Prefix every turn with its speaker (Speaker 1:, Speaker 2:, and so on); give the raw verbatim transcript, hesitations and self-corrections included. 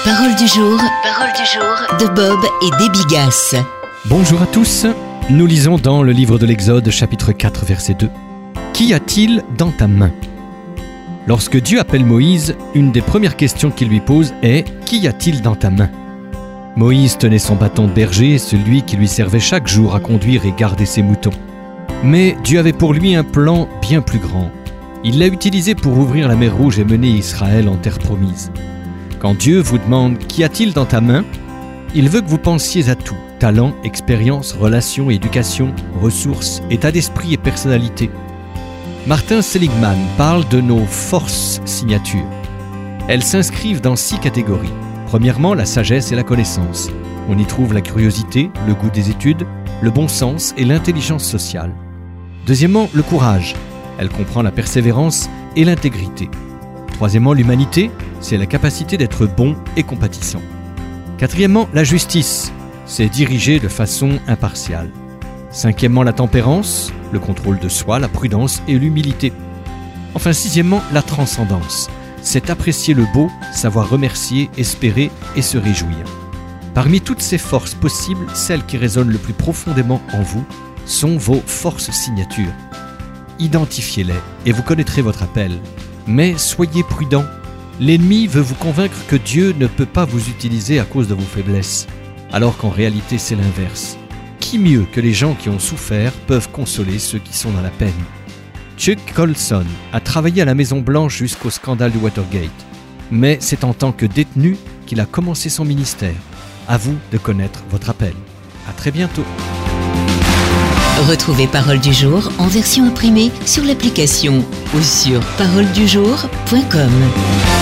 Speaker 1: Parole du jour, parole du jour de Bob et Debbie Gass.
Speaker 2: Bonjour à tous, nous lisons dans le livre de l'Exode, chapitre quatre, verset deux. Qu'y a-t-il dans ta main ? Lorsque Dieu appelle Moïse, une des premières questions qu'il lui pose est « Qu'y a-t-il dans ta main ?» Moïse tenait son bâton de berger, celui qui lui servait chaque jour à conduire et garder ses moutons. Mais Dieu avait pour lui un plan bien plus grand. Il l'a utilisé pour ouvrir la mer Rouge et mener Israël en terre promise. Quand Dieu vous demande « Qu'y a-t-il dans ta main ?», il veut que vous pensiez à tout. Talent, expérience, relations, éducation, ressources, état d'esprit et personnalité. Martin Seligman parle de nos forces signatures. Elles s'inscrivent dans six catégories. Premièrement, la sagesse et la connaissance. On y trouve la curiosité, le goût des études, le bon sens et l'intelligence sociale. Deuxièmement, le courage. Elle comprend la persévérance et l'intégrité. Troisièmement, l'humanité, c'est la capacité d'être bon et compatissant. Quatrièmement, la justice, c'est diriger de façon impartiale. Cinquièmement, la tempérance, le contrôle de soi, la prudence et l'humilité. Enfin, sixièmement, la transcendance, c'est apprécier le beau, savoir remercier, espérer et se réjouir. Parmi toutes ces forces possibles, celles qui résonnent le plus profondément en vous sont vos forces signatures. Identifiez-les et vous connaîtrez votre appel. Mais soyez prudents. L'ennemi veut vous convaincre que Dieu ne peut pas vous utiliser à cause de vos faiblesses, alors qu'en réalité c'est l'inverse. Qui mieux que les gens qui ont souffert peuvent consoler ceux qui sont dans la peine ? Chuck Colson a travaillé à la Maison-Blanche jusqu'au scandale du Watergate. Mais c'est en tant que détenu qu'il a commencé son ministère. À vous de connaître votre appel. À très bientôt.
Speaker 1: Retrouvez Parole du jour en version imprimée sur l'application ou sur parole du jour point com.